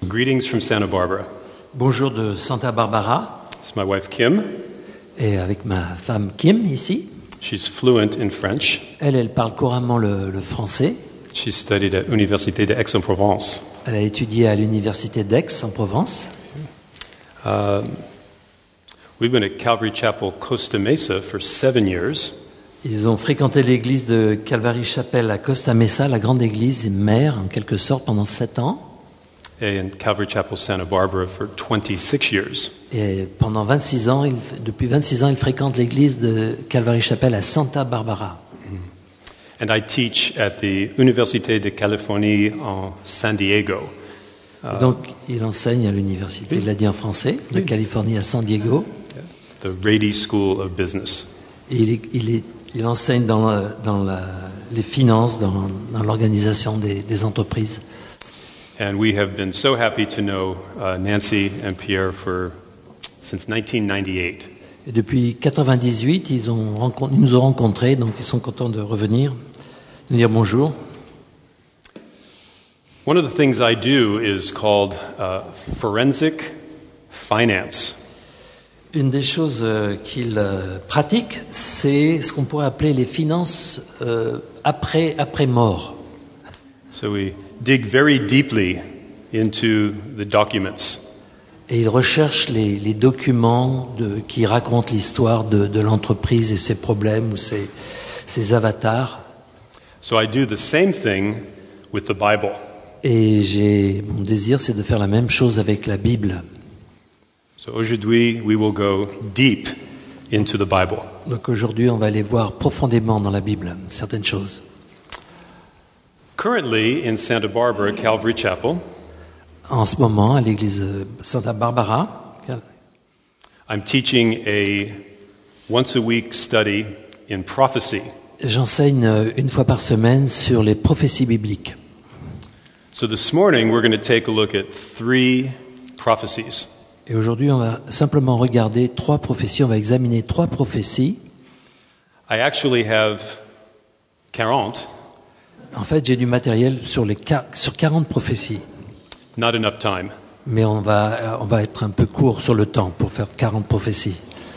Greetings from Santa Barbara. Bonjour de Santa Barbara, It's my wife Kim. et avec ma femme Kim ici. She's fluent in French. Elle parle couramment le français. She studied at Université d'Aix-en-Provence. Elle a étudié à l'université d'Aix en Provence. We've been at Calvary Chapel, Costa Mesa for 7 years. Ils ont fréquenté l'église de Calvary Chapel à Costa Mesa, la grande église mère en quelque sorte, pendant 7 ans. And Calvary Chapel, Santa Barbara for 26 years. Et pendant 26 ans, depuis 26 ans, ils fréquentent l'église de Calvary Chapel à Santa Barbara. And I teach at the Université de Californie en San Diego. Et donc, il enseigne à l'université, il l'a dit en français, de Californie à San Diego. The Rady School of Business. Et il enseigne dans les finances, dans l'organisation des entreprises. And we have been so happy to know Nancy and Pierre since 1998. Et depuis 1998, ils nous ont rencontrés, donc ils sont contents de revenir, de dire bonjour. One of the things I do is called forensic finance. Une des choses qu'ils pratiquent, c'est ce qu'on pourrait appeler les finances après mort. So we dig very deeply into the documents. Et ils recherchent les documents qui racontent l'histoire de l'entreprise et ses problèmes ou ses avatars. So I do the same thing with the Bible. Et mon désir, c'est de faire la même chose avec la Bible. So aujourd'hui, we will go deep into the Bible. Donc aujourd'hui, on va aller voir profondément dans la Bible certaines choses. Currently in Santa Barbara, Calvary Chapel, En ce moment, à l'église Santa Barbara, I'm teaching a once-a-week study in prophecy. j'enseigne une fois par semaine sur les prophéties bibliques. So this morning, we're going to take a look at 3 prophecies. Et aujourd'hui, on va simplement regarder 3 prophéties, on va examiner 3 prophéties. I actually have 40. En fait, j'ai du matériel sur 40 prophéties. Not enough time. Mais on va être un peu court sur le temps pour faire 40 prophéties.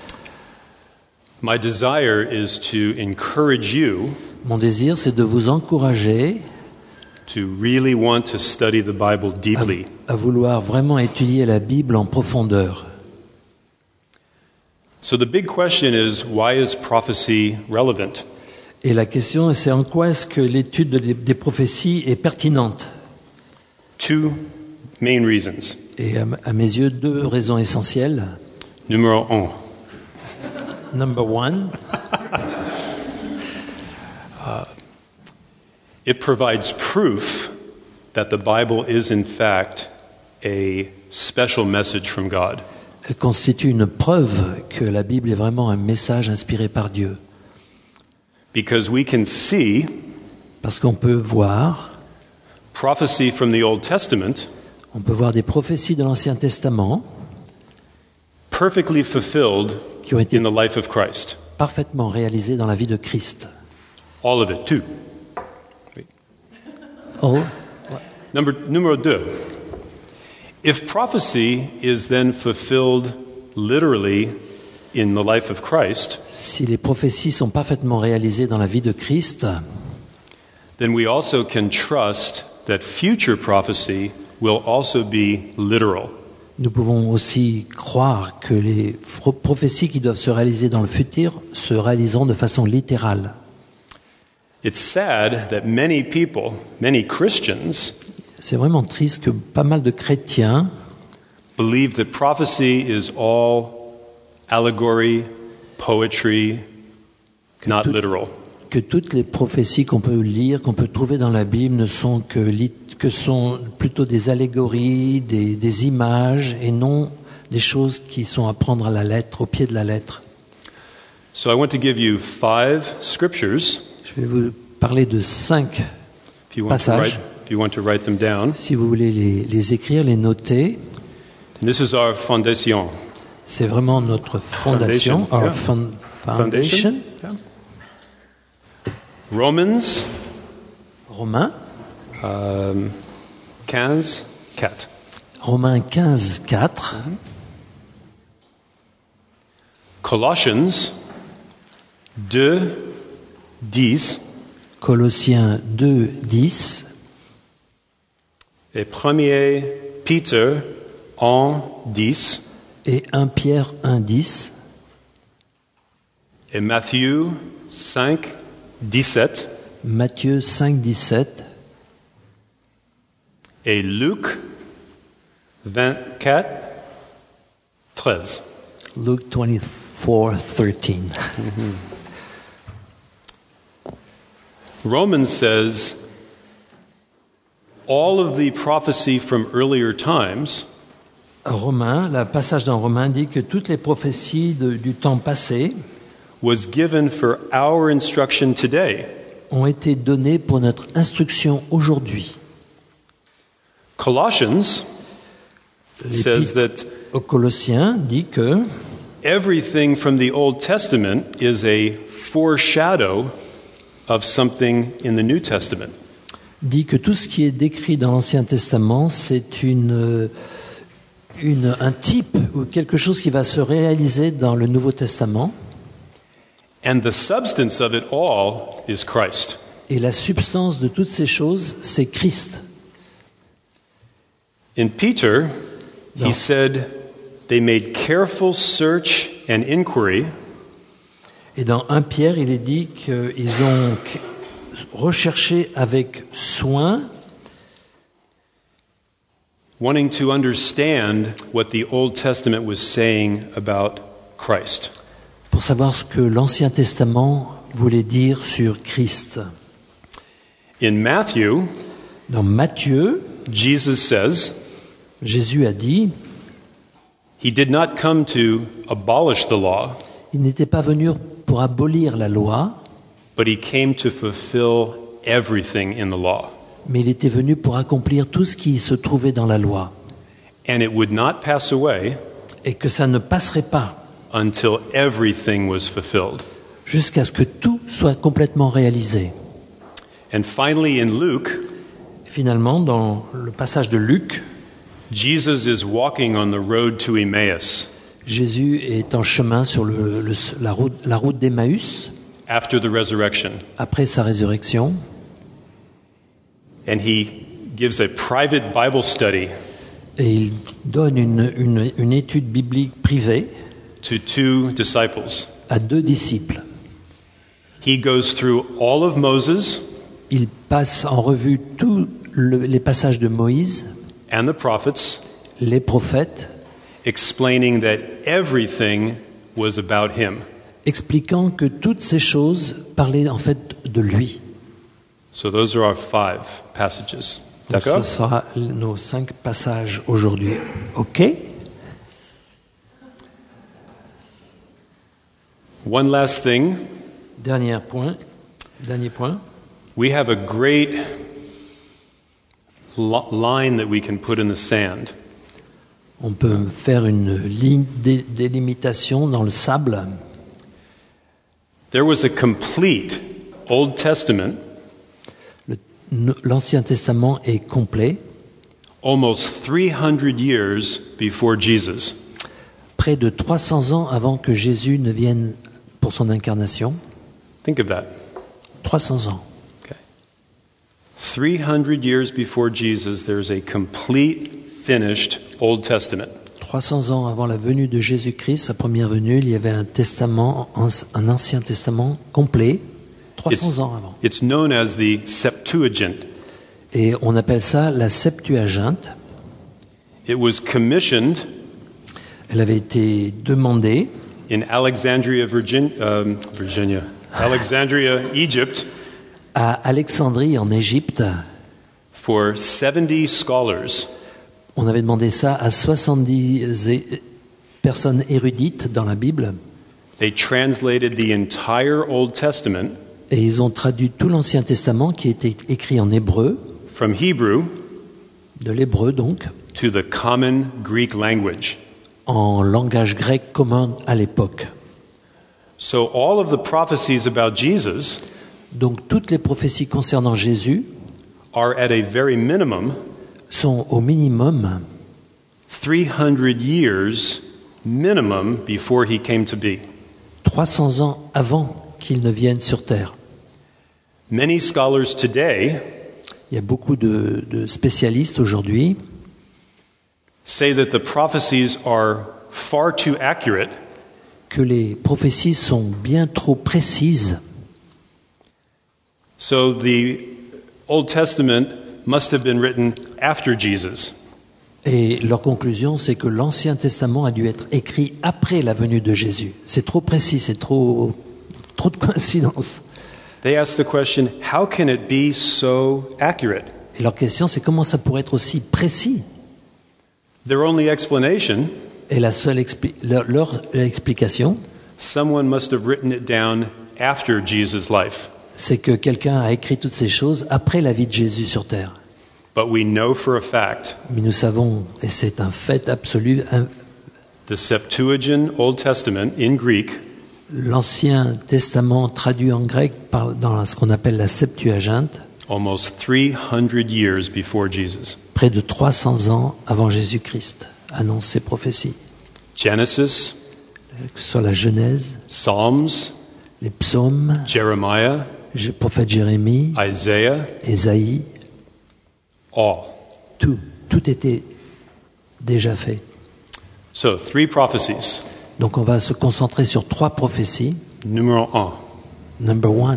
My desire is to encourage you Mon désir, c'est de vous encourager to really want to study the Bible deeply. à vouloir vraiment étudier la Bible en profondeur. So the big question is, why is prophecy relevant? Et la question, c'est en quoi est-ce que l'étude des prophéties est pertinente? 2 main reasons. Et à mes yeux, 2 raisons essentielles. Numéro 1. Number 1, It provides proof that the Bible is in fact a special message from God. elle constitue une preuve que la Bible est vraiment un message inspiré par Dieu. Because we can see Parce qu'on peut voir prophecy from the Old Testament des prophéties de l'Ancien Testament perfectly fulfilled qui ont été in the life of Christ. parfaitement réalisées dans la vie de Christ. All of it, too. Oh, Numéro 2. If prophecy is then fulfilled literally in the life of Christ, si les prophéties sont parfaitement réalisées dans la vie de Christ, then we also can trust that future prophecy will also be literal. nous pouvons aussi croire que les prophéties qui doivent se réaliser dans le futur se réaliseront de façon littérale. It's sad that many people, many Christians, C'est vraiment triste que pas mal de chrétiens believe that prophecy is all allegory, poetry, not literal. que toutes les prophéties qu'on peut lire, qu'on peut trouver dans la Bible ne sont que sont plutôt des allégories, des images et non des choses qui sont à prendre à la lettre, au pied de la lettre. So I want to give you 5 scriptures. Je vais vous parler de 5 If you passages. want to write them down. Si vous voulez les écrire, les noter, And this is our foundation. c'est vraiment notre fondation, Foundation, our yeah. foundation. Yeah. Romans Romains 15, 4. Romains 15, 4. Colossians 2, 10. Colossiens 2, 10. Et 1 Peter 1, 10. Et 1 Pierre 1, 10. Et Matthieu 5, 17. Matthieu 5, 17. Et Luc 24, 13. Luke 24, 13. Romans says all of the prophecy from earlier times Le passage dans Romains dit que toutes les prophéties du temps passé was given for our instruction today. ont été données pour notre instruction aujourd'hui. Colossians says that Aux Colossiens dit que everything from the Old Testament is a foreshadow of something in the New Testament. dit que tout ce qui est décrit dans l'Ancien Testament, c'est un type ou quelque chose qui va se réaliser dans le Nouveau Testament. And the substance of it all is Christ. Et la substance de toutes ces choses, c'est Christ. In Peter, he No. said they made careful search and inquiry Et dans 1 Pierre, il est dit qu'ils ont recherché avec soin, wanting to understand what the Old Testament was saying about Christ. pour savoir ce que l'Ancien Testament voulait dire sur Christ. In Matthew, Dans Matthieu, Jesus says, Jésus a dit, he did not come to abolish the law, il n'était pas venu pour abolir la loi, but he came to fulfill everything in the law. mais il était venu pour accomplir tout ce qui se trouvait dans la loi, And it would not pass away et que ça ne passerait pas until everything was fulfilled. jusqu'à ce que tout soit complètement réalisé. And finally, in Luke, Finalement, dans le passage de Luc, Jesus is walking on the road to Emmaus Jésus est en chemin sur la route d'Emmaüs, after the resurrection. après sa résurrection, And he gives a private Bible study et il donne une étude biblique privée to two disciples. à 2 disciples. He goes through all of Moses Il passe en revue tous les passages de Moïse, and the prophets, les prophètes, explaining that everything was about him. expliquant que toutes ces choses parlaient en fait de lui. So those are our 5 passages. Donc, D'accord? ce sera nos 5 passages aujourd'hui. OK? One last thing. Dernier point. We have a great line that we can put in the sand. On peut faire une ligne de délimitation dans le sable. There was a complete Old Testament L'Ancien Testament est complet, almost 300 years before Jesus. près de 300 ans avant que Jésus ne vienne pour son incarnation. Think of that. 300 ans. Okay. 300 years before Jesus, there's a complete, finished Old Testament. 300 ans avant la venue de Jésus-Christ, sa première venue, il y avait un Ancien Testament complet, 300 ans avant. It's known as the Septuagint. Et on appelle ça la Septuaginte. It was commissioned Elle avait été demandée in Alexandria, Alexandria, Egypt, à Alexandrie en Égypte. for 70 scholars. On avait demandé ça à 70 personnes érudites dans la Bible. They translated the entire Old Testament Et ils ont traduit tout l'Ancien Testament qui était écrit en hébreu, from Hebrew de l'hébreu donc, to the common Greek language. en langage grec commun à l'époque. So all of the prophecies about Jesus Donc toutes les prophéties concernant Jésus are at a very minimum sont au minimum 300 years minimum before he came to be. 300 ans avant qu'il ne vienne sur terre. Many scholars today Il y a beaucoup de spécialistes aujourd'hui say that the prophecies are far too accurate que les prophéties sont bien trop précises. So the Old Testament must have been written after Jesus. Et leur conclusion, c'est que l'Ancien Testament a dû être écrit après la venue de Jésus. C'est trop précis, c'est trop de coïncidences. They ask the question, how can it be so accurate? Et leur question, c'est comment ça pourrait être aussi précis? Their only explanation, Et la seule leur explication, someone must have written it down after Jesus' life. c'est que quelqu'un a écrit toutes ces choses après la vie de Jésus sur terre. But we know for a fact, Mais nous savons, et c'est un fait absolu, the Septuagint Old Testament in Greek l'Ancien Testament traduit en grec dans ce qu'on appelle la Septuaginte, almost 300 years before Jesus. près de 300 ans avant Jésus-Christ, annonce ces prophéties. Genesis, Que ce soit la Genèse, Psalms, les psaumes, Jeremiah, le prophète Jérémie, Isaiah, Ésaïe, all. tout était déjà fait. So, 3 prophecies. Donc on va se concentrer sur 3 prophéties. Numéro 1. Number 1,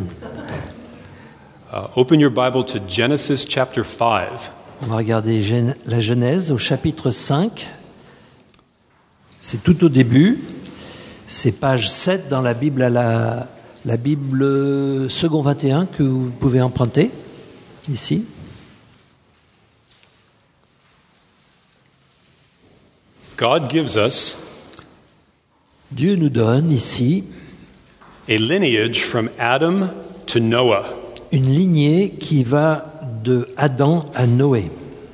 Open your Bible to Genesis chapter 5. on va regarder la Genèse au chapitre 5. C'est tout au début. C'est page 7 dans la Bible la Bible second 21 que vous pouvez emprunter ici. God gives us Dieu nous donne ici a lineage from Adam to Noah. une lignée qui va de Adam à Noé.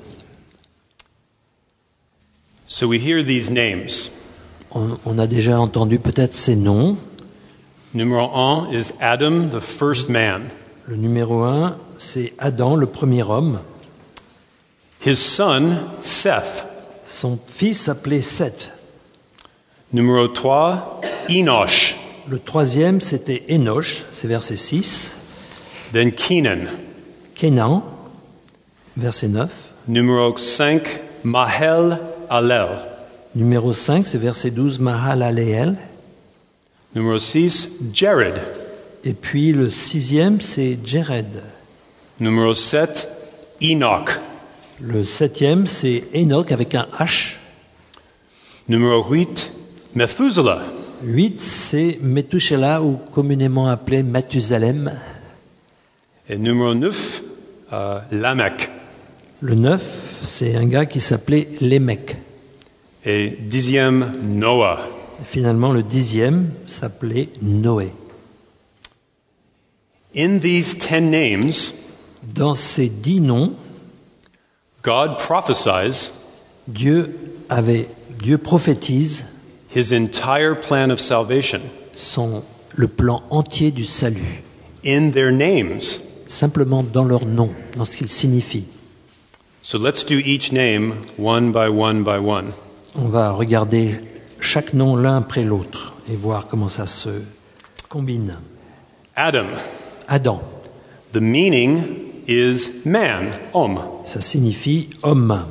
So we hear these names. On a déjà entendu peut-être ces noms. Numéro 1 is Adam, the first man. Le numéro 1, c'est Adam, le premier homme. His son, Seth. Son fils s'appelait Seth. Numéro 3, Enosh. Le troisième, c'était Enoch, c'est verset 6. Then Kenan. Kénan, verset 9. Numéro 5, Mahel Alel. Numéro 5, c'est verset 12, Mahalaleel. Numéro 6, Jared. Et puis le sixième, c'est Jéred. Numéro 7, Enoch. Le septième, c'est Enoch avec un H. Numéro 8, Methuselah. 8, c'est Methuselah, ou communément appelé Mathusalem. Et numéro 9, Lamech. Le 9, c'est un gars qui s'appelait Lémec. Et 10e, Noah. Et finalement, le 10e s'appelait Noé. In these 10 names, Dans ces 10 noms, God prophesies Dieu prophétise his entire plan of salvation le plan entier du salut, in their names. simplement dans leur nom, dans ce qu'ils signifient. So let's do each name one by one by one. On va regarder chaque nom l'un après l'autre et voir comment ça se combine. Adam, Adam, the meaning is man, homme. ça signifie homme.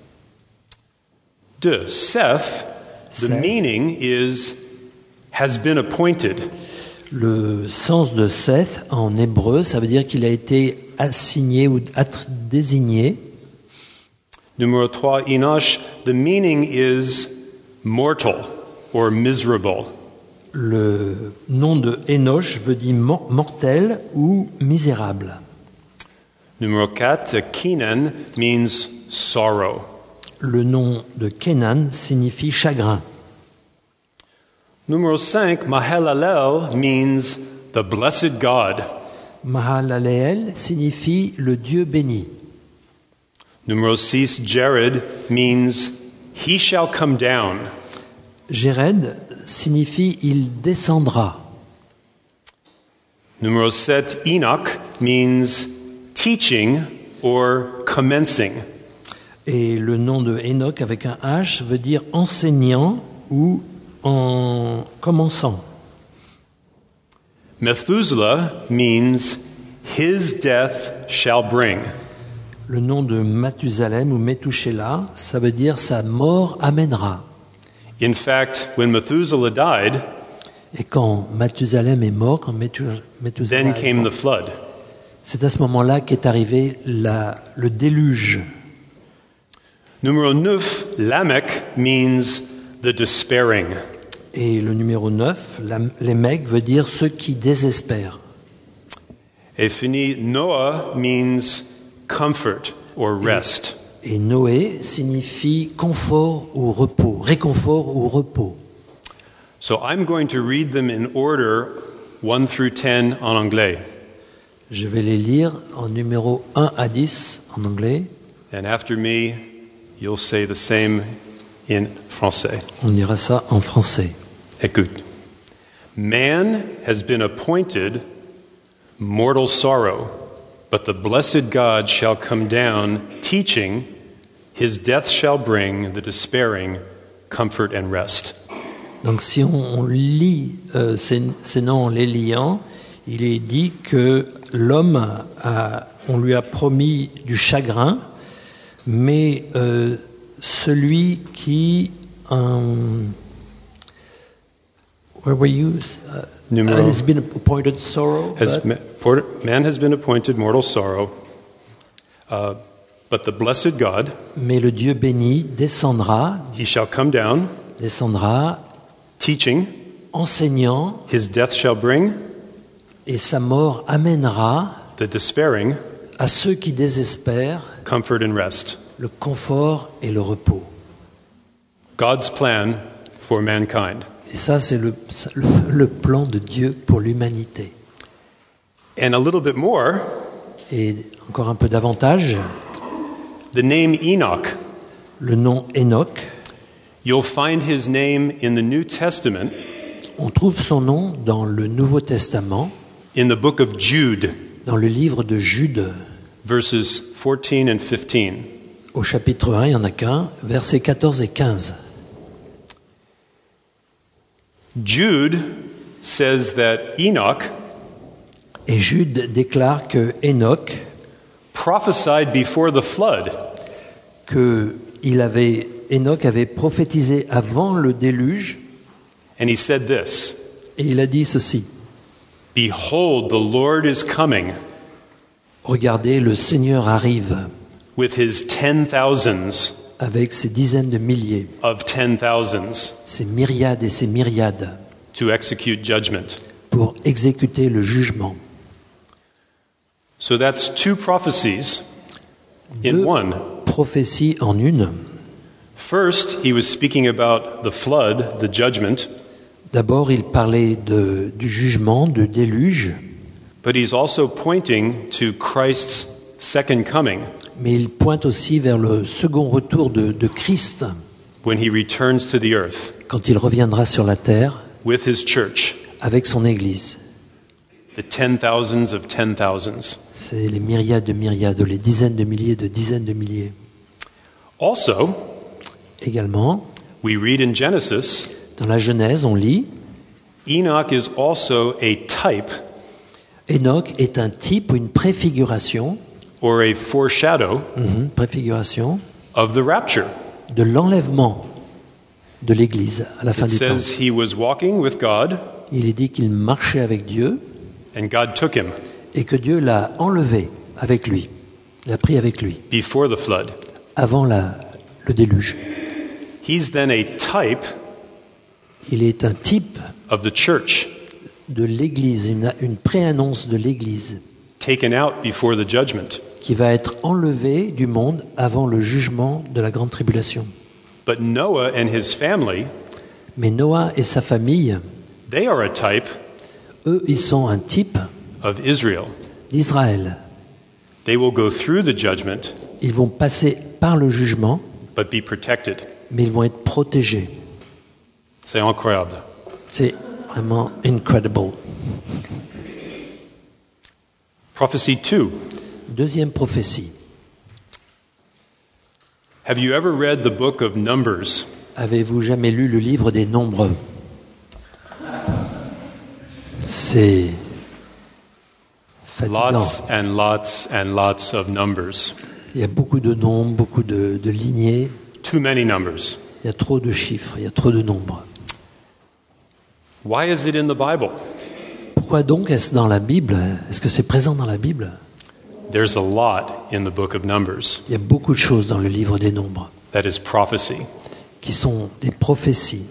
2, Seth, the Seth. meaning is has been appointed. Le sens de Seth en hébreu, ça veut dire qu'il a été assigné ou désigné. Numéro 3, Enosh, the meaning is mortal or miserable. Le nom de Enoch veut dire mortel ou misérable. Numéro 4, Kenan means sorrow. Le nom de Kénan signifie chagrin. Numéro 5, Mahalalel means the blessed God. Mahalaleel signifie le Dieu béni. Numéro 6, Jared means he shall come down. Jéred signifie il descendra. Numéro 7, Enoch means teaching or commencing. Et le nom de Enoch avec un H veut dire enseignant ou en commençant. Methuselah means his death shall bring. Le nom de Mathusalem ou Methuselah, ça veut dire sa mort amènera. In fact, when Methuselah died, Et quand Mathusalem est mort, quand Methuselah then est came mort, the flood. c'est à ce moment-là qu'est arrivé le déluge. Numero 9, Lamech means the despairing. Et le numéro 9, les mecs, veut dire ceux qui désespèrent. Et fini, Noah means comfort or rest. Et Noé signifie confort ou repos, réconfort ou repos. So I'm going to read them in order 1 through 10 en anglais. Je vais les lire en numéro 1 à 10 en anglais. And after me, you'll say the same in français. On dira ça en français. Écoute. Man has been appointed mortal sorrow, but the blessed God shall come down, teaching, his death shall bring the despairing comfort and rest. Donc si on lit ces noms en les liant, il est dit que l'homme, on lui a promis du chagrin, mais celui qui... where were you? Has been appointed sorrow. Man has been appointed mortal sorrow, but the blessed God, mais le Dieu béni descendra, he shall come down, teaching, enseignant, his death shall bring, et sa mort amènera the despairing, à ceux qui désespèrent, comfort and rest. le confort et le repos. God's plan for mankind. Et ça, c'est le plan de Dieu pour l'humanité. And a little bit more, et encore un peu davantage, the name Enoch. Le nom Enoch. You'll find his name in the New Testament. On trouve son nom dans le Nouveau Testament. In the book of Jude. Dans le livre de Jude. Verses 14 and 15. Au chapitre 1, il n'y en a qu'un, versets 14 et 15. Jude says that Enoch, et Jude déclare que Enoch, prophesied before the flood, que Enoch avait prophétisé avant le déluge, and he said this, et il a dit ceci, Behold, the Lord is coming, regardez, le Seigneur arrive, with his 10,000s, avec ses dizaines de milliers, of 10,000s, ses myriades et ses myriades, to execute judgment. Pour exécuter le jugement. So that's two prophecies in one. Prophéties en une. First, he was speaking about the flood, the judgment. D'abord, il parlait du jugement, du déluge. But he's also pointing to Christ's second coming. Mais il pointe aussi vers le second retour de Christ. When he returns to the earth. Quand il reviendra sur la terre. With his church. Avec son Église. The 10,000s of 10,000s. C'est les myriades de myriades, les dizaines de milliers de dizaines de milliers. Also, également, we read in Genesis, dans la Genèse, on lit, Enoch is also a type. Enoch est un type ou une préfiguration. Or a foreshadow. Préfiguration. Of the rapture. De l'enlèvement de l'Église à la fin du temps. It says he was walking with God. Il est dit qu'il marchait avec Dieu. And God took him. Et que Dieu l'a enlevé avec lui, l'a pris avec lui. Before the flood. Avant le déluge. He's then a type. Il est un type. Of the church. De l'Église, une préannonce de l'Église. Taken out before the judgment. Qui va être enlevé du monde avant le jugement de la grande tribulation. But Noah and his family. Mais Noah et sa famille. They are a type. Eux, ils sont un type of Israel. D'Israël. They will go through the judgment. Ils vont passer par le jugement. But be protected. Mais ils vont être protégés. C'est incroyable. C'est vraiment incredible. Prophecy 2. Deuxième prophétie. Have you ever read the book of Numbers? Avez-vous jamais lu le livre des Nombres? C'est fatigant. Lots and lots and lots of numbers. Il y a beaucoup de nombres, beaucoup de lignées. Too many numbers. Il y a trop de chiffres, il y a trop de nombres. Why is it in the Bible? Pourquoi donc est-ce dans la Bible? Est-ce que c'est présent dans la Bible? There's a lot in the book of Numbers Il y a beaucoup de choses dans le livre des Nombres that is prophecy. qui sont des prophéties.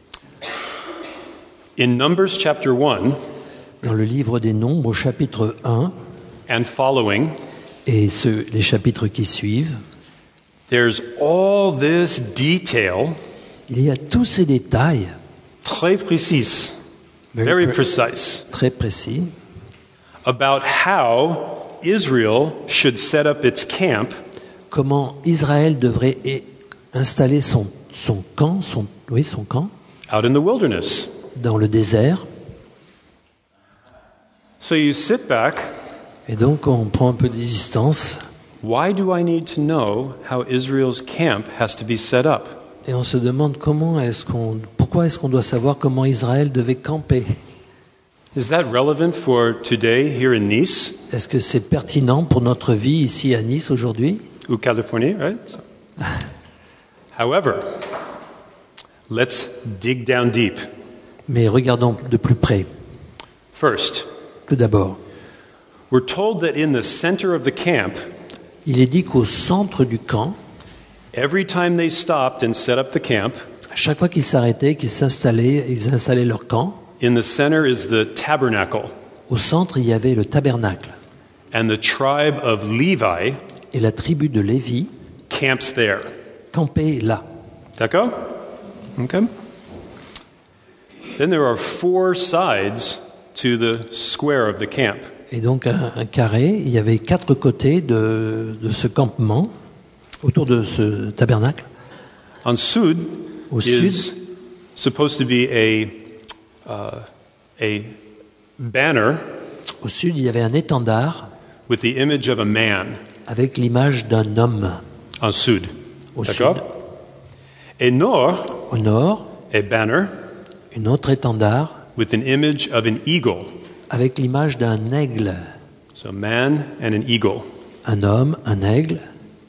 In Numbers chapter 1 Dans le livre des Nombres, au chapitre 1 and following, et les chapitres qui suivent, there's all this detail, il y a tous ces détails très précis, very precise, très précis about how Israel should set up its camp comment Israël devrait installer son camp, son camp out in the wilderness. dans le désert. So you sit back, Et donc on prend un peu de distance why do I need to know how Israel's camp has to be set up? et on se demande pourquoi est-ce qu'on doit savoir comment Israël devait camper. Is that relevant for today here in Nice Est-ce que c'est pertinent pour notre vie ici à Nice aujourd'hui? ou Californie, right? So. However, let's dig down deep. Mais regardons de plus près. First, Tout d'abord, we're told that in the center of the camp, il est dit qu'au centre du camp, every time they stopped and set up the camp, à chaque fois qu'ils s'arrêtaient, qu'ils installaient leur camp, in the center is the tabernacle, au centre il y avait le tabernacle. and the tribe of Levi Et la tribu de Lévi camps there. campait là. D'accord? Okay. Then there are 4 sides to the square of the camp. Et donc un carré, il y avait 4 côtés de ce campement, autour de ce tabernacle. On sud Au is supposed to be a banner Au sud, il y avait un étendard with the image of a man. avec l'image d'un homme. En sud. Au D'accord? sud. Et nord, Au nord, a banner un autre étendard with an image of an eagle. avec l'image d'un aigle. So a man and an eagle. Un homme, un aigle.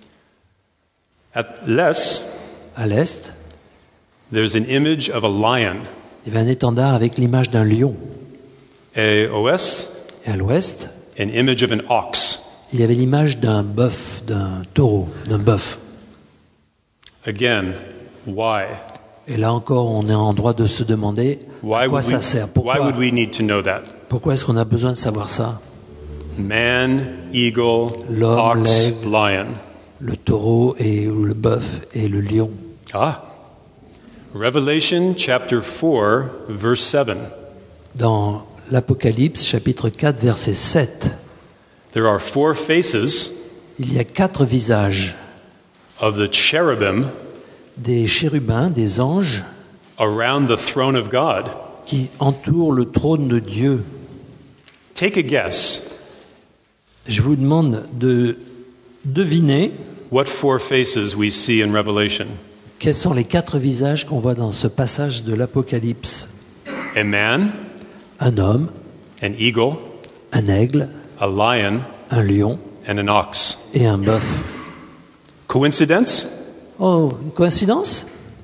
At l'est, À l'est, there's an image of a lion. il y avait un étendard avec l'image d'un lion. Et au ouest, Et à l'ouest, an image of an ox. il y avait l'image d'un bœuf, d'un taureau, d'un bœuf. Again, why? Et là encore, on est en droit de se demander à quoi ça sert. Why would we need to know that? Pourquoi est-ce qu'on a besoin de savoir ça? Man, eagle, L'homme, ox, l'aigle. lion. Le taureau ou le bœuf et le lion. Ah. Revelation chapter 4, verse 7. Dans l'Apocalypse, chapitre 4, verset 7, There are 4 faces il y a 4 visages of the cherubim des chérubins, des anges, around the throne of God. qui entourent le trône de Dieu. Take a guess. Je vous demande de deviner What 4 faces we see in Revelation? quels sont les 4 visages qu'on voit dans ce passage de l'Apocalypse. A man, Un homme, an eagle, un aigle, a lion, un lion and an ox. et un bœuf. Coincidence? Oh, une coïncidence?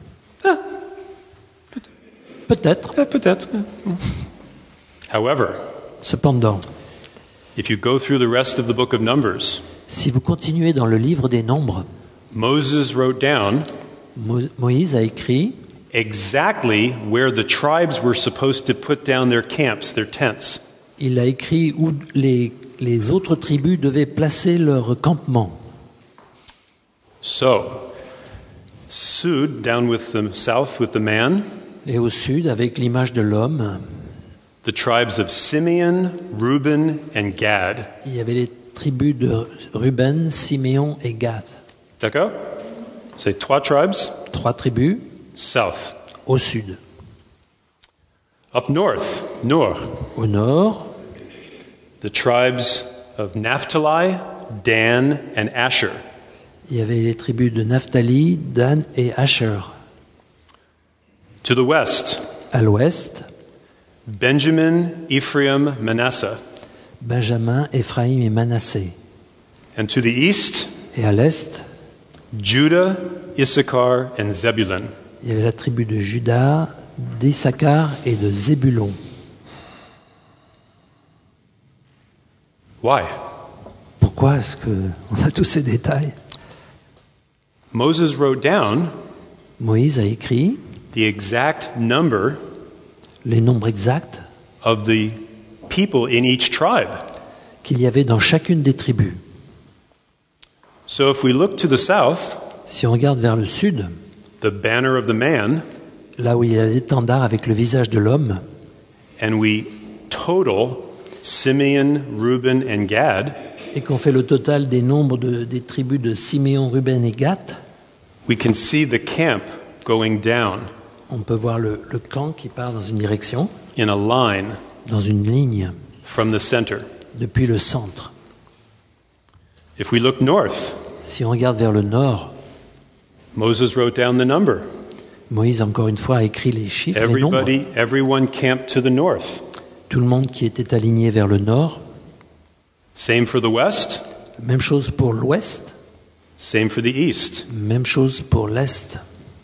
Peut-être. Peut-être. However, Cependant, if you go through the rest of the book of Numbers, si vous continuez dans le livre des Nombres, Moses wrote down Moïse a écrit exactly where the tribes were supposed to put down their camps, their tents. il a écrit où les autres tribus devaient placer leur campement. So, Sud, down with the south with the man, Et au sud, avec l'image de l'homme, the tribes of Simeon, Reuben, and Gad. il y avait les tribus de Ruben, Siméon et Gad. D'accord? Say 3 tribes, 3 tribus south. au sud. Up north, nord, Au nord, the tribes of Naphtali, Dan, and Asher. Il y avait les tribus de Naphtali, Dan et Asher. To the west, À l'ouest, Benjamin, Ephraim, Manasseh. Benjamin, Éphraïm et Manassé. And to the east, Et à l'est, Judah, Issachar, and Zebulun. il y avait la tribu de Juda, d'Issachar et de Zébulon. Why? Pourquoi est-ce qu'on a tous ces détails? Moses wrote down Moïse a écrit the exact number les nombres exacts of the people in each tribe. qu'il y avait dans chacune des tribus. So if we look to the south, Si on regarde vers le sud, the banner of the man, là où il y a l'étendard avec le visage de l'homme, and we total Simeon, Reuben, and Gad, et qu'on fait le total des nombres des tribus de Siméon, Ruben et Gad, we can see the camp going down on peut voir le camp qui part dans une direction, in a line dans une ligne, from the center. depuis le centre. If we look north, Si on regarde vers le nord, Moses wrote down the number. Moïse, encore une fois, a écrit les chiffres, les nombres. Everyone camped to the north. Tout le monde qui était aligné vers le nord. Same for the west, Même chose pour l'ouest, same for the east. même chose pour l'est.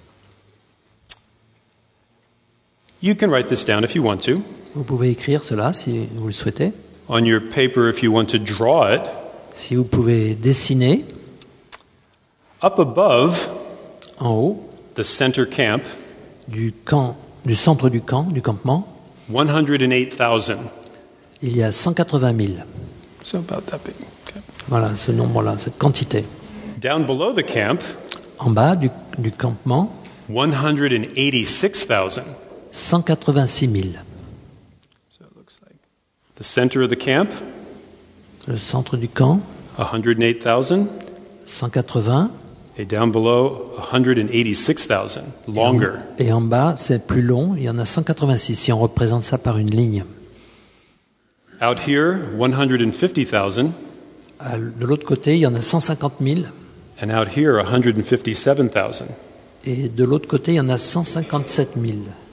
You can write this down if you want to. Vous pouvez écrire cela si vous le souhaitez. On your paper, if you want to draw it, Si vous pouvez dessiner up above en haut the center camp, du centre du camp, du campement, 108,000. il y a 180 000. So about that big. Okay. Voilà, ce nombre-là, cette quantité. Down below the camp, En bas du campement, 186,000. 186 000. So it looks like the center of the camp, Le centre du camp, 108,000. 180. And down below, 186,000. Longer. Et en bas, c'est plus long, il y en a 186 si on représente ça par une ligne. Out here, 150,000. De l'autre côté, il y en a 150 000. And out here, 157,000. Et de l'autre côté, il y en a 157 000.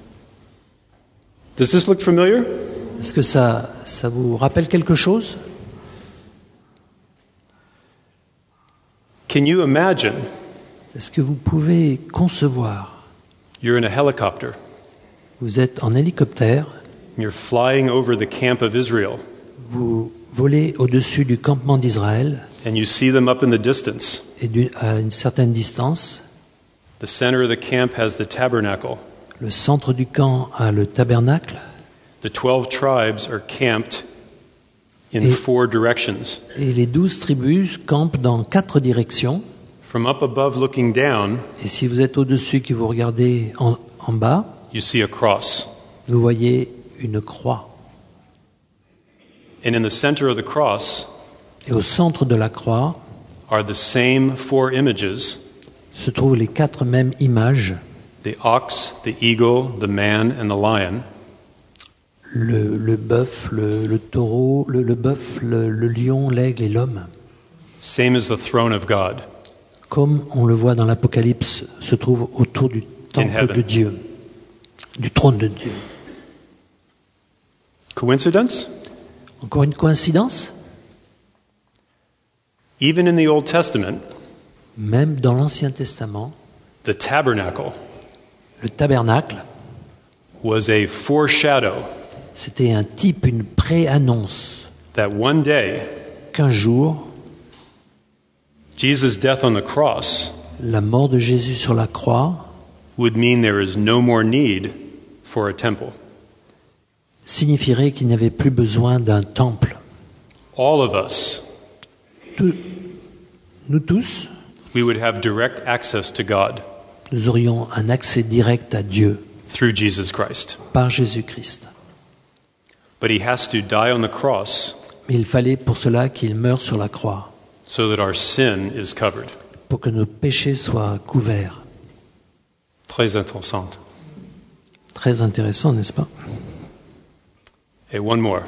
Does this look familiar? Est-ce que ça vous rappelle quelque chose? Can you imagine Est-ce que vous pouvez concevoir? you're in a helicopter, Vous êtes en hélicoptère, you're flying over the camp of Israel, vous volez au-dessus du campement d'Israël and you see them up in the distance. et à une certaine distance, The center of the camp has the tabernacle. le centre du camp a le tabernacle The 12 tribes are camped in Et- 4 directions. et les 12 tribus campent dans 4 directions. From up above looking down, Et si vous êtes au-dessus, que vous regardez en bas, you see a cross. vous voyez une croix. And in the center of the cross Et au centre de la croix are the same 4 images: se trouvent les 4 mêmes images, the ox, the eagle, the man, and the lion. le bœuf, le taureau, le bœuf, le lion, l'aigle et l'homme. Same as the throne of God. Comme on le voit dans l'Apocalypse, se trouve autour du temple heaven. de Dieu, du trône de Dieu. Coincidence? Encore une coïncidence? Even in the Old Testament, Même dans l'Ancien Testament, the tabernacle le tabernacle, was a foreshadow c'était un type, une pré-annonce that one day qu'un jour, Jesus' death on the cross la mort de Jésus sur la croix would mean there is no more need for a temple. signifierait qu'il n'y avait plus besoin d'un temple. All of us, Nous tous, we would have direct access to God nous aurions un accès direct à Dieu through Jesus Christ. par Jésus-Christ. But he has to die on the cross Mais il fallait pour cela qu'il meure sur la croix, so that our sin is covered. pour que nos péchés soient couverts. Très intéressant. Très intéressant, n'est-ce pas? Okay, one more.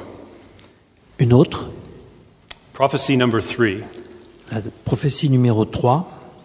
Une autre, Prophecy number 3. la prophétie numéro 3,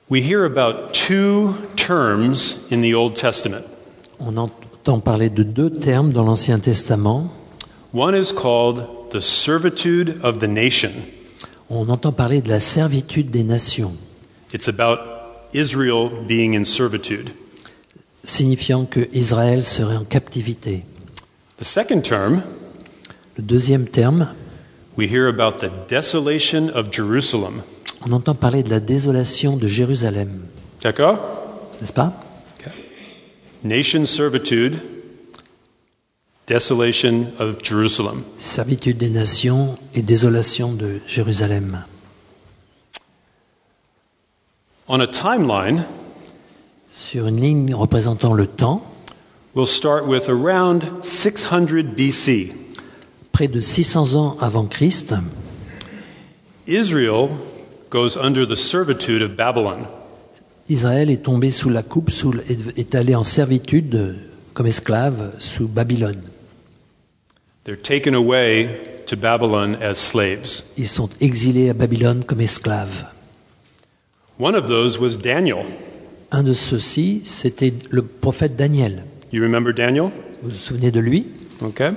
We hear about two terms in the Old Testament. On entend parler de deux termes dans l'Ancien Testament. One is called the servitude of the nation. On entend parler de la servitude des nations, It's about Israel being in servitude. signifiant que Israël serait en captivité. The second term, Le deuxième terme, we hear about the desolation of Jerusalem. on entend parler de la désolation de Jérusalem, D'accord? n'est-ce pas? Nation servitude, desolation of Jerusalem. Servitude des nations et désolation de Jérusalem. On a timeline, Sur une ligne représentant le temps, we'll start with around 600 BC. près de 600 ans avant Christ, Israel goes under the servitude of Babylon. Israël est tombé sous la coupe, est allé en servitude comme esclave sous Babylone. They're taken away to Babylon as slaves. Ils sont exilés à Babylone comme esclaves. One of those was Daniel. Un de ceux-ci, c'était le prophète Daniel. You remember Daniel? Vous vous souvenez de lui? Okay.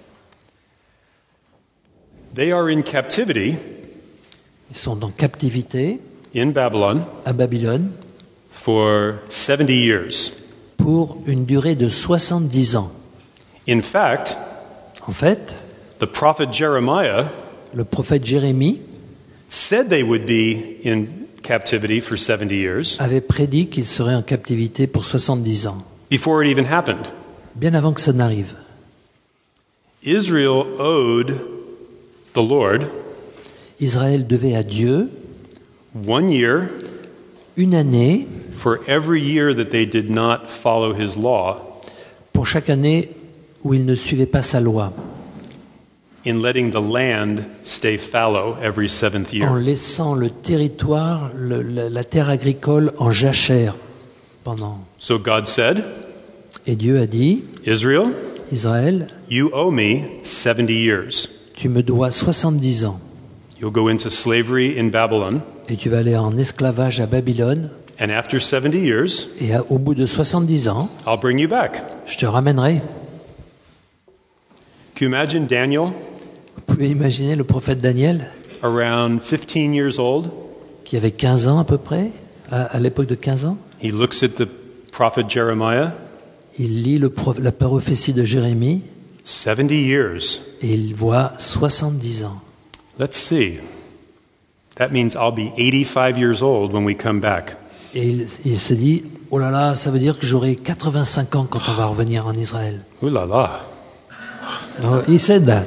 They are in captivity Ils sont en captivité in Babylon à Babylone for 70 years. pour une durée de 70 ans. In fact, En fait, the prophet Jeremiah le prophète Jérémie said they would be in captivity for 70 years avait prédit qu'il serait en captivité pour 70 ans, before it even happened. bien avant que ça n'arrive. Israel owed the Lord Israël devait à Dieu 1 year une année for every year that they did not follow his law pour chaque année où il ne suivait pas sa loi, in letting the land stay fallow every seventh en year. laissant le territoire, la terre agricole en jachère pendant. So God said, Et Dieu a dit, Israel, Israël, you owe me 70 years. tu me dois 70 ans You'll go into slavery in Babylon, et tu vas aller en esclavage à Babylone and after 70 years, et au bout de 70 ans, I'll bring you back. je te ramènerai. Can you imagine Daniel, Vous pouvez imaginer le prophète Daniel around 15 years old? qui avait 15 ans à peu près, à l'époque de 15 ans. He looks at the prophet Jeremiah, Il lit la prophétie de Jérémie 70 years. et il voit 70 ans. Let's see. That means I'll be 85 years old when we come back. Et il se dit, oh là là, ça veut dire que j'aurai 85 ans quand on va revenir en Israël. Ooh la la. Oh, he said that.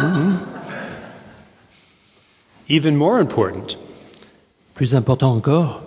Even more important, Plus important encore,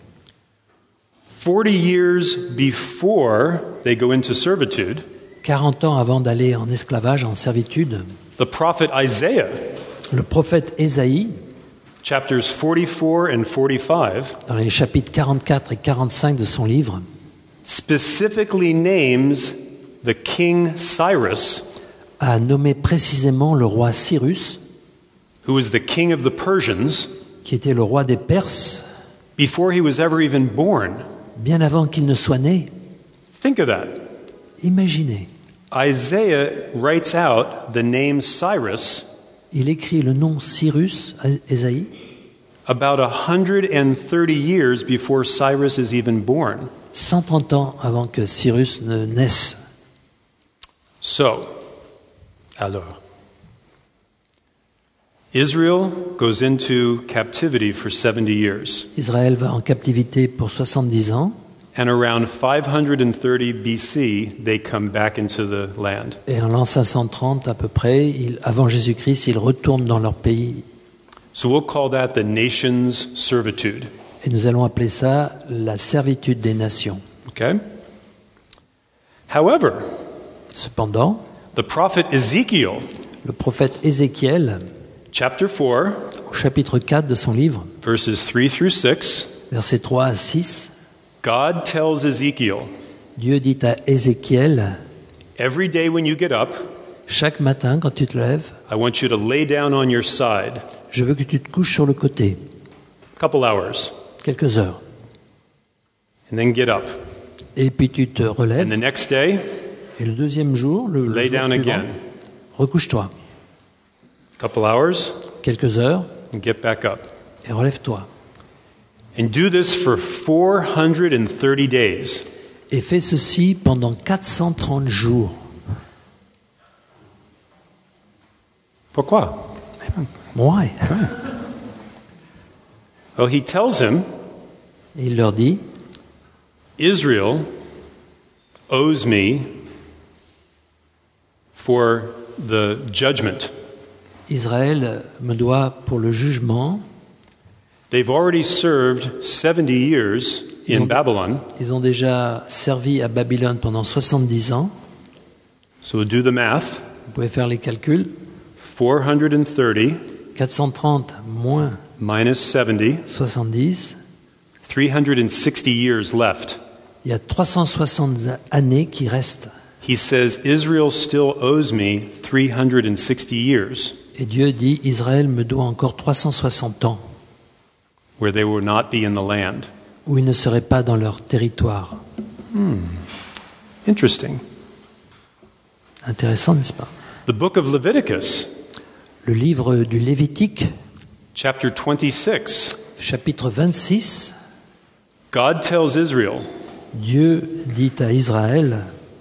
40 years before they go into servitude, 40 ans avant d'aller en esclavage, en servitude, the prophet Isaiah, le prophète Ésaïe, chapters 44 and 45, dans les chapitres 44 et 45 de son livre, specifically names the king Cyrus, a nommé précisément le roi Cyrus, who was the king of the Persians, qui était le roi des Perses, before he was ever even born. bien avant qu'il ne soit né. Think of that. Imaginez, Isaiah writes out the name Cyrus il écrit le nom Cyrus, Ésaïe, about 130 years before Cyrus is even born. 130 ans avant que Cyrus ne naisse. So, alors, Israel goes into captivity for 70 years. Israël va en captivité pour 70 ans, And around 530 BC, they come back into the land. et en l'an 530 à peu près, avant Jésus-Christ, ils retournent dans leur pays. So we'll call that the nation's servitude. Et nous allons appeler ça la servitude des nations. Okay? However, Cependant, the prophet Ezekiel, le prophète Ézéchiel, chapter 4, au chapitre 4 de son livre, verses 3 through 6, versets 3 à 6, God tells Ezekiel, Dieu dit à Ézéchiel, every day when you get up, chaque matin quand tu te lèves, I want you to lay down on your side je veux que tu te couches sur le côté, a couple hours. quelques heures. and then get up. Et puis tu te And relèves. the next day, Et le deuxième jour, le lay jour down suivant, again. recouche-toi. Couple hours, Quelques heures and get back up. et relève-toi. And do this for 430 days. Et fais ceci pendant 430 jours. Pourquoi? Ouais. Well, he tells him, Et il leur dit, Israel owes me for the judgment. Israël me doit pour le jugement. They've already served 70 years in Babylon. Ils ont déjà servi à Babylone pendant 70 ans. So do the math. Vous pouvez faire les calculs. 430 430 moins minus 70, 70, 360 years left. il y a 360 années qui restent. He says, Israel still owes me 360 years, Et Dieu dit, Israël me doit encore 360 ans, where they will not be in the land. où ils ne seraient pas dans leur territoire. Interesting. Intéressant, n'est-ce pas? The book of Leviticus, Le livre du Lévitique, chapter 26, chapitre 26, God tells Israel, Dieu dit à Israël,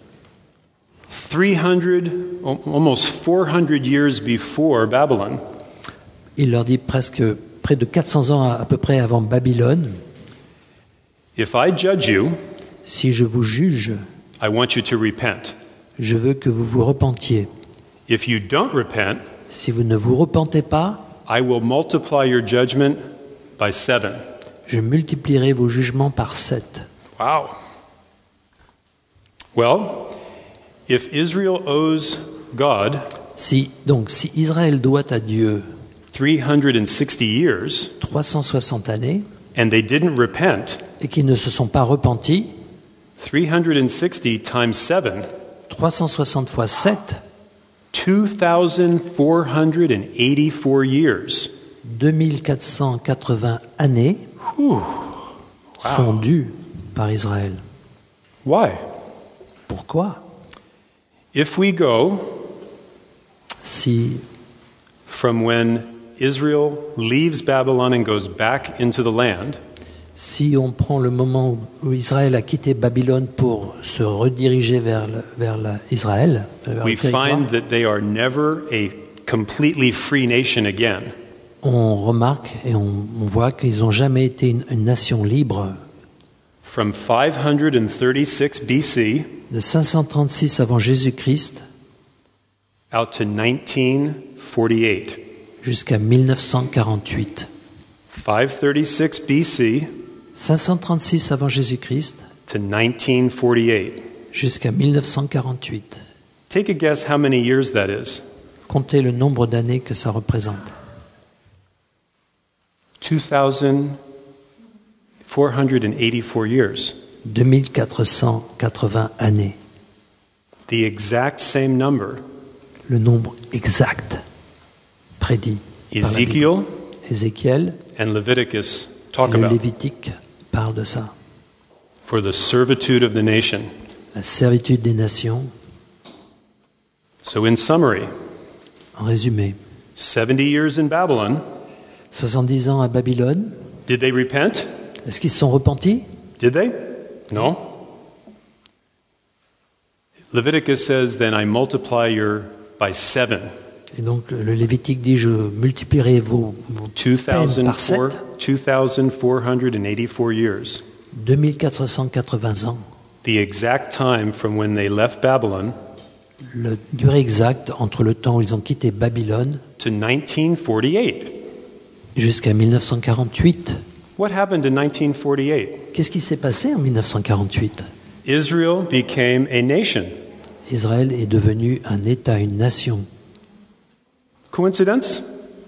almost 400 years before Babylon, il leur dit presque près de 400 ans à peu près avant Babylone, if I judge you, si je vous juge, I want you to repent. je veux que vous vous repentiez. If you don't repent, Si vous ne vous repentez pas, I will multiply your judgment by 7. je multiplierai vos jugements par 7. Wow. Well, if Israel owes God Si Israël doit à Dieu 360 years 360 années and they didn't repent, et qu'ils ne se sont pas repentis, 360 times 7, 360 fois 7, 2,484 years. 2480 années sont dues par Israël. Why? Pourquoi? If we go Si from when Israel leaves Babylon and goes back into the land, on prend le moment où Israël a quitté Babylone pour se rediriger vers Israël, vers we le territoire, find that they are never a completely free nation again. on remarque et on voit qu'ils n'ont jamais été une nation libre. From 536 BC De 536 avant Jésus-Christ out to 1948. jusqu'à 1948. 536 BC 536 avant Jésus-Christ to 1948. jusqu'à 1948. Take a guess how many years that is. Comptez le nombre d'années que ça représente. 2,484 years. 2480 années. The exact same number. Le nombre exact prédit par la Bible. Ezekiel Ézéchiel and Leviticus et talk le about Lévitique parlent de ça. for the servitude of the nation. La servitude des nations. So in summary, En résumé, 70 years in Babylon. 70 ans à Babylone. Did they repent? Est-ce qu'ils se sont repentis? Did they? No. Leviticus says, then I multiply your by 7. Et donc le Lévitique dit, je multiplierai vos peines par 7. 2,484 years. 2480 ans. The exact time from when they left Babylon La durée exacte entre le temps où ils ont quitté Babylone to 1948. jusqu'à 1948. What happened in 1948? Qu'est-ce qui s'est passé en 1948? Israel became a nation. Israël est devenu un État, une nation. Coincidence?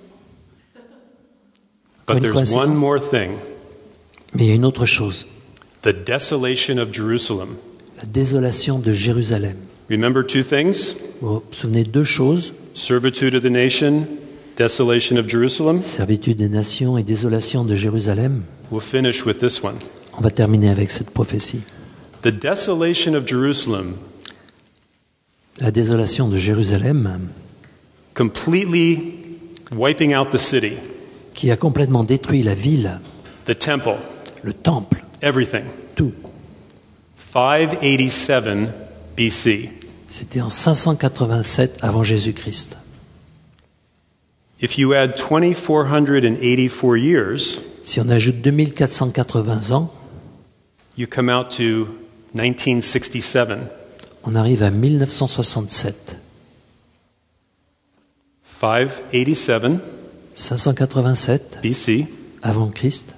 But Une there's coïncidence. one more thing. Mais il y a une autre chose, The desolation of Jerusalem. la désolation de Jérusalem. Remember two things? Vous vous souvenez de deux choses, Servitude of the nation, desolation of Jerusalem. servitude des nations et désolation de Jérusalem. We'll finish with this one. On va terminer avec cette prophétie. The desolation of Jerusalem La désolation de Jérusalem, completely wiping out the city, qui a complètement détruit la ville, the temple, le temple, everything. tout. 587 BC. C'était en 587 avant Jésus-Christ. If you add 2,484 years, Si on ajoute 2480 ans, you come out to 1967. on arrive à 1967. 587 587 BC, avant Christ,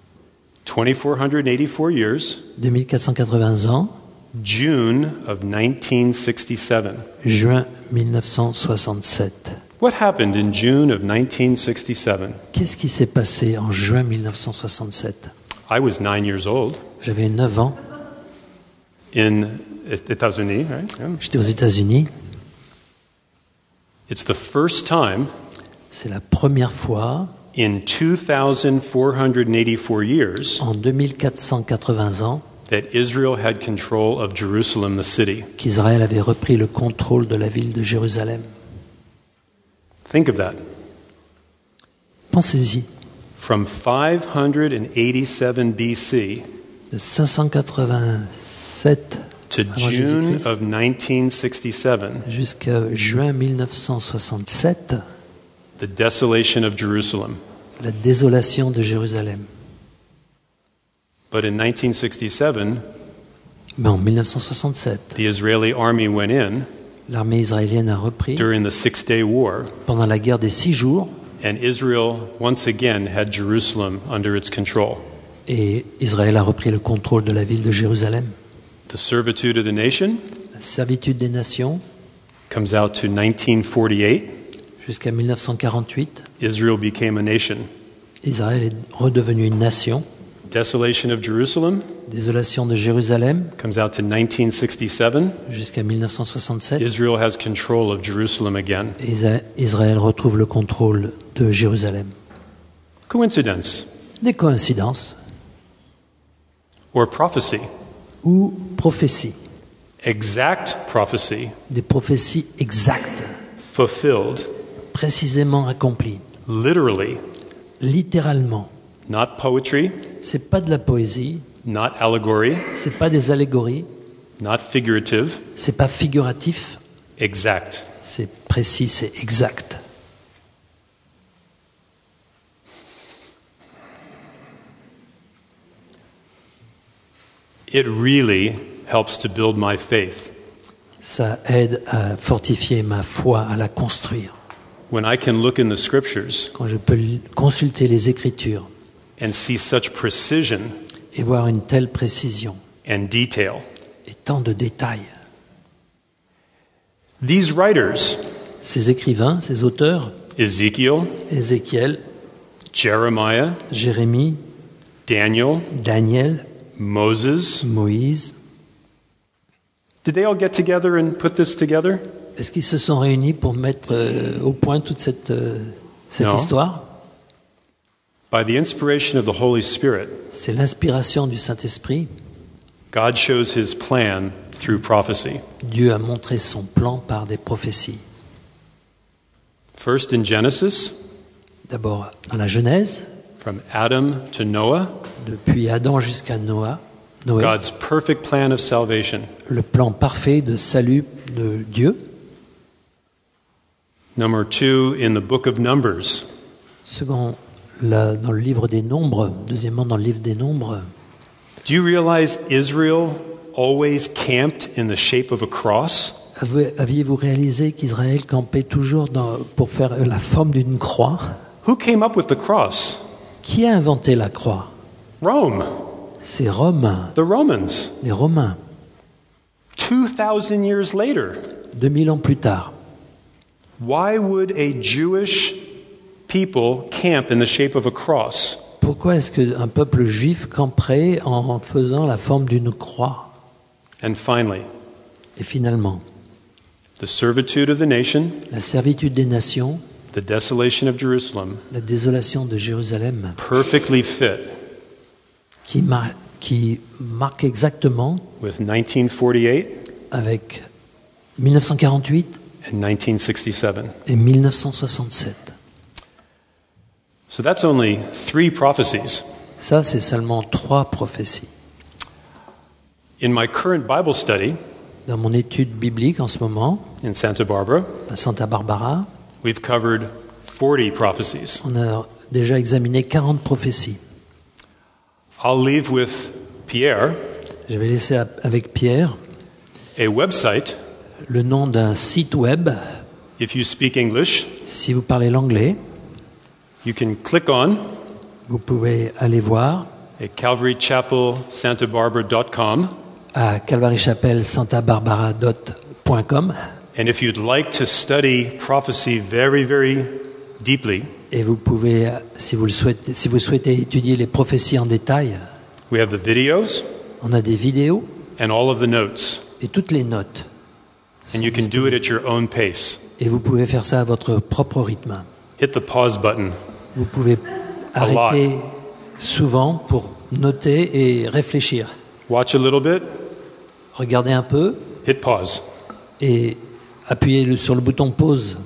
2,484 years, 2480 ans, June of 1967. juin 1967. What happened in June of 1967? Qu'est-ce qui s'est passé en juin 1967? I was 9 years old J'avais 9 ans, in États-Unis, right? Yeah. j'étais aux États-Unis. It's the first time C'est la première fois in 2,484 years en 2480 ans that Israel had control of Jerusalem, the city. qu'Israël avait repris le contrôle de la ville de Jérusalem. Think of that. Pensez-y, From 587 BC de 587 to avant June Jésus-Christ of 1967, jusqu'à juin 1967, the desolation of Jerusalem. la désolation de Jérusalem. But in 1967, Mais en 1967, the Israeli army went in l'armée israélienne a repris during the Six-Day War, pendant la guerre des 6 jours and Israel once again had Jerusalem under its control. et Israël a repris le contrôle de la ville de Jérusalem. The servitude of the nation La servitude des nations comes out to 1948. jusqu'à 1948, Israel became a nation. Israël est redevenu une nation. Desolation of Jerusalem Désolation de Jérusalem comes out to 1967. jusqu'à 1967. Israel has control of Jerusalem again. Et Israël retrouve le contrôle de Jérusalem. Coincidence Des coïncidences or prophecy? ou prophéties. Exact prophecy Des prophéties exactes, fulfilled précisément accomplies. literally, Littéralement. not poetry, C'est pas de la poésie, not allegory, c'est pas des allégories, not figurative, c'est pas figuratif, exact. c'est précis, c'est exact. It really helps to build my faith Ça aide à fortifier ma foi, à la construire. when I can look in the scriptures Quand je peux consulter les Écritures and see such precision et voir une telle précision and detail. et tant de détails. These writers, Ces écrivains, ces auteurs, Ezekiel, Ézéchiel, Jeremiah, Jérémie, Daniel, Daniel, Moses, Moïse, did they all get together and put this together? est-ce qu'ils se sont réunis pour mettre au point toute cette Non. histoire? By the inspiration of the Holy Spirit, C'est l'inspiration du Saint-Esprit. God shows his plan through prophecy. Dieu a montré son plan par des prophéties. First in Genesis, D'abord dans la Genèse, from Adam to Noah, depuis Adam jusqu'à Noé, God's perfect plan of salvation. le plan parfait de salut de Dieu. Number 2 in the book of Numbers, Second, dans le livre des Nombres. Deuxièmement, dans le livre des Nombres. do you realize Israel always camped in the shape of a cross? Aviez-vous réalisé qu'Israël campait toujours pour faire la forme d'une croix? Who came up with the cross? Qui a inventé la croix? Rome, C'est Rome, the Romans. les Romains, 2,000 years later. 2000 ans plus tard. Why would a Jewish people camp in the shape of a cross? Pourquoi est-ce qu'un peuple juif camperait en faisant la forme d'une croix? And finally, Et finalement, the servitude of the nation, la servitude des nations, the desolation of Jerusalem, la désolation de Jérusalem, perfectly fit qui qui marque exactement with 1948 avec 1948 and 1967. et 1967. So that's only 3 prophecies. Ça, c'est seulement 3 prophéties. In my current Bible study Dans mon étude biblique en ce moment, in Santa Barbara, à Santa Barbara, we've covered 40 prophecies. on a déjà examiné 40 prophéties. I'll leave with Pierre Je vais laisser avec Pierre a website. le nom d'un site web. If you speak English, Si vous parlez l'anglais, you can click on vous pouvez aller voir at calvarychapelsantabarbara.com. à calvarychapelsantabarbara.com And if you'd like to study prophecy very, very deeply, et vous pouvez, si vous souhaitez étudier les prophéties en détail, we have the videos on a des vidéos and all of the notes. et toutes les notes. And you can do it at your own pace. Et vous pouvez faire ça à votre propre rythme. Hit the pause button. Vous pouvez arrêter souvent pour noter et réfléchir. Watch a little bit, Regardez un peu hit pause. et appuyez sur le bouton pause.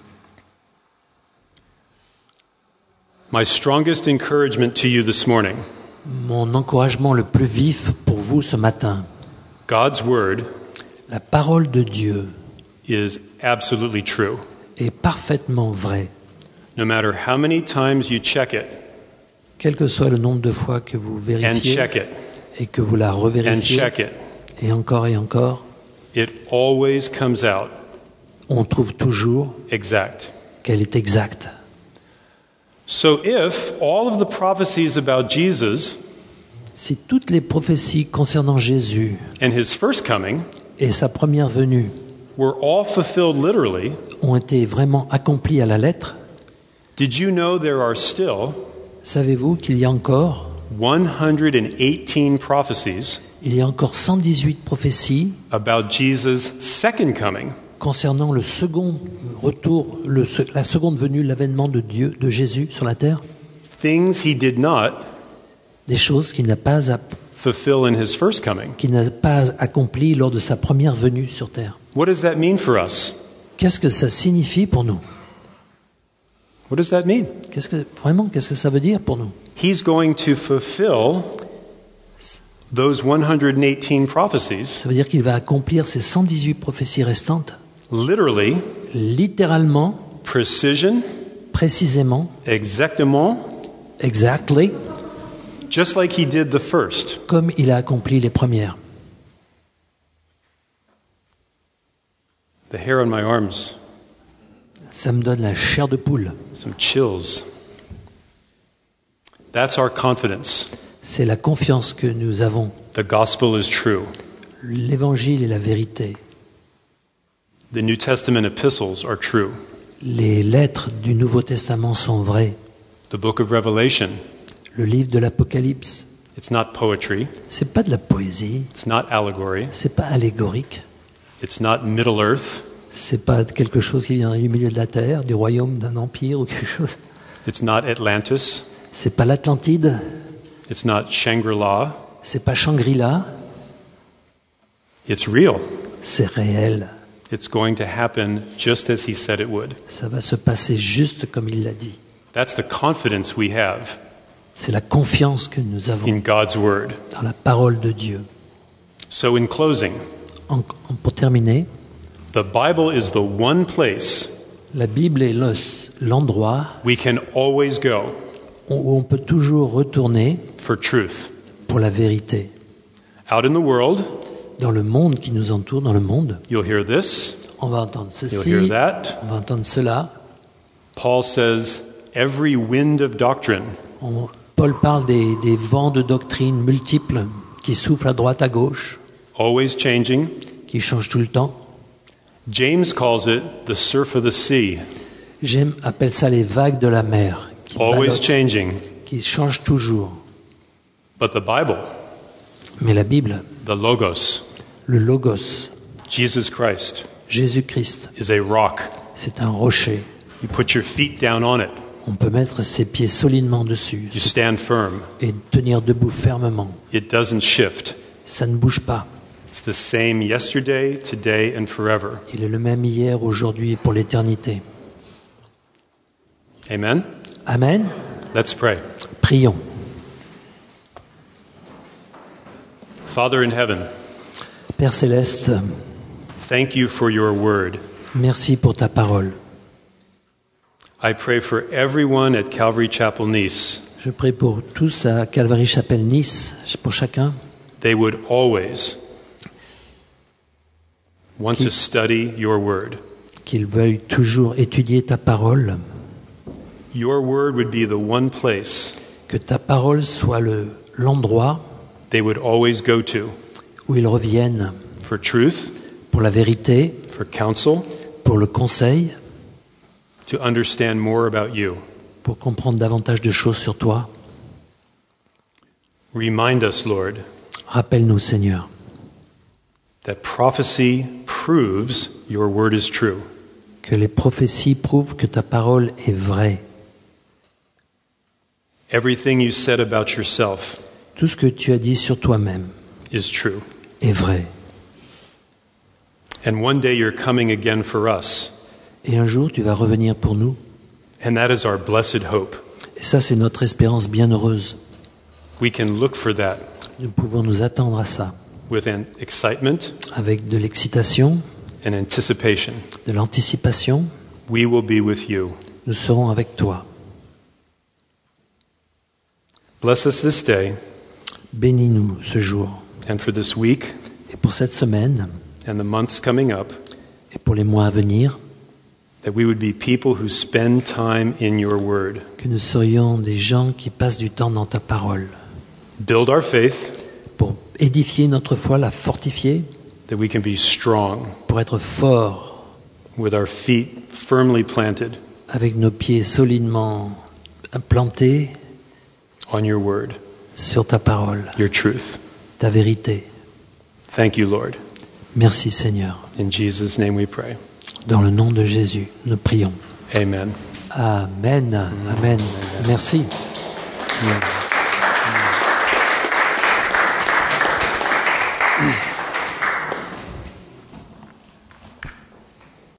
My strongest encouragement to you this morning, Mon encouragement le plus vif pour vous ce matin, God's word la parole de Dieu is absolutely true. est parfaitement vraie. No matter how many times you check it Quel que soit le nombre de fois que vous and vérifiez check it et que vous la and revérifiez, check it, et encore, it always comes out on trouve toujours exact. qu'elle est exacte. So if all of the prophecies about Jesus Si toutes les prophéties concernant Jésus and his first coming et sa première venue were all fulfilled literally, ont été vraiment accomplies à la lettre, did you know there are still savez-vous qu'il y a encore 118 prophecies il y a encore 118 prophéties about Jesus' second coming concernant le second retour, la seconde venue, l'avènement de Dieu, de Jésus sur la terre, things he did not des choses qu'il n'a pas fulfill in his first coming? accomplies lors de sa première venue sur terre. What does that mean for us? Qu'est-ce que ça signifie pour nous? What does that mean? Qu'est-ce que ça veut dire pour nous? He's going to fulfill those 118 prophecies Ça veut dire qu'il va accomplir ces 118 prophéties restantes, literally, littéralement, precision, précisément, exactement, exactly, just like he did the first. comme il a accompli les premières. The hair on my arms, Ça me donne la chair de poule. some chills. That's our confidence. C'est la confiance que nous avons. The gospel is true. L'évangile est la vérité. The New Testament epistles are true. Les lettres du Nouveau Testament sont vraies. The book of Revelation, Le livre de l'Apocalypse, it's not poetry, c'est pas de la poésie, it's not allegory, c'est pas allégorique, it's not Middle Earth, c'est pas quelque chose qui vient du milieu de la terre, du royaume d'un empire ou quelque chose. it's not Atlantis, C'est pas l'Atlantide, it's not Shangri-La, c'est pas Shangri-La, it's real. c'est réel. It's going to happen just as he said it would. Ça va se passer juste comme il l'a dit. That's the confidence we have C'est la confiance que nous avons in God's word. dans la parole de Dieu. So in closing, Pour terminer, the Bible is the one place la Bible est l'endroit we can always go où on peut toujours retourner for truth. pour la vérité. Out in the world, Dans le monde qui nous entoure, dans le monde, you'll hear this, on va entendre you'll ceci, hear that. on va entendre cela. Paul says, every wind of doctrine Paul parle des vents de doctrine multiples qui soufflent à droite, à gauche, always changing. qui changent tout le temps. James calls it the surf of the sea, J'aime appelle ça les vagues de la mer, qui always ballottent, changing. qui changent toujours. But the Bible, Mais la Bible, the Logos, le Logos, Jesus Christ, Jésus-Christ, is a rock. c'est un rocher. You put your feet down on it. On peut mettre ses pieds solidement dessus You stand firm. et tenir debout fermement. It doesn't shift. Ça ne bouge pas. It's the same yesterday, today, and forever. Il est le même hier, aujourd'hui et pour l'éternité. Amen? Amen. Let's pray. Prions. Father in heaven, Père Céleste, thank you for your word. merci pour ta parole. I pray for everyone at Calvary Chapel Nice. Je prie pour tous à Calvary Chapel Nice, pour chacun, They would always want to study your word. qu'ils veuillent toujours étudier ta parole, Your word would be the one place que ta parole soit l'endroit they would always go to où ils reviennent for truth, pour la vérité, for counsel, pour le conseil, to understand more about you. pour comprendre davantage de choses sur toi. Remind us, Lord, Rappelle-nous, Seigneur, that prophecy proves your word is true. que les prophéties prouvent que ta parole est vraie. Everything you said about yourself Tout ce que tu as dit sur toi-même is true. est vrai. And one day you're coming again for us. Et un jour, tu vas revenir pour nous. And that is our blessed hope. Et ça, c'est notre espérance bienheureuse. We can look for that Nous pouvons nous attendre à ça with an excitement avec de l'excitation, and anticipation. de l'anticipation. We will be with you. Nous serons avec toi. Bless us this day Bénis-nous ce jour. and for this week Et pour cette semaine, and the months coming up, et pour les mois à venir, that we would be people who spend time in your word. que nous serions des gens qui passent du temps dans ta parole. Build our faith Pour édifier notre foi, la fortifier, that we can be strong pour être forts, with our feet firmly planted avec nos pieds solidement plantés on your word, sur ta parole, your truth. ta vérité. Thank you, Lord. Merci Seigneur. In Jesus' name we pray. Dans le nom de Jésus, nous prions. Amen. Amen. Amen. Merci. Amen.